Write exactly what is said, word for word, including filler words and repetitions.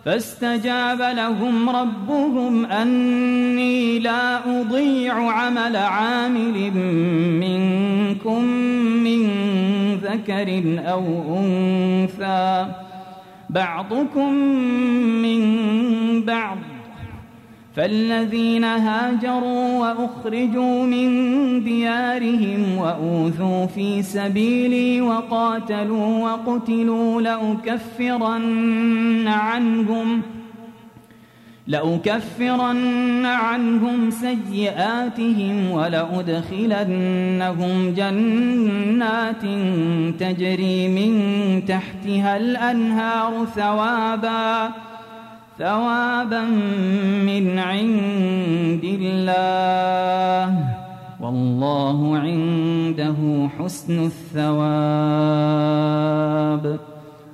فاستجاب لهم ربهم أني لا أضيع عمل عامل منكم من ذكر أو أنثى بعضكم من بعض، فالذين هاجروا وأخرجوا من ديارهم وأوذوا في سبيلي وقاتلوا وقتلوا لأكفرن عنهم لأكفرن عنهم سيئاتهم ولأدخلنهم جنات تجري من تحتها الأنهار ثوابا ثوابا من عند الله، والله عنده حسن الثواب.